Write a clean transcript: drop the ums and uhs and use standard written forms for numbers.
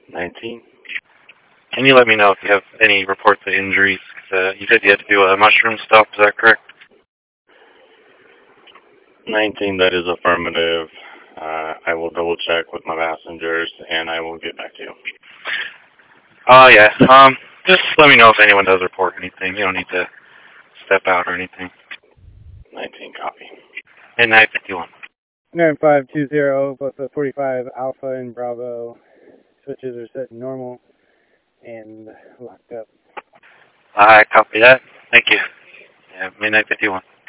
19. Can you let me know if you have any reports of injuries? You said you had to do a mushroom stop, is that correct? 19, that is affirmative. I will double check with my passengers and I will get back to you. Oh, yeah. Just let me know if anyone does report anything. You don't need to step out or anything. 19, copy. And 951. 9520 plus a 45 Alpha and Bravo. Switches are set to normal and locked up. I copy that. Thank you. Yeah, midnight 51.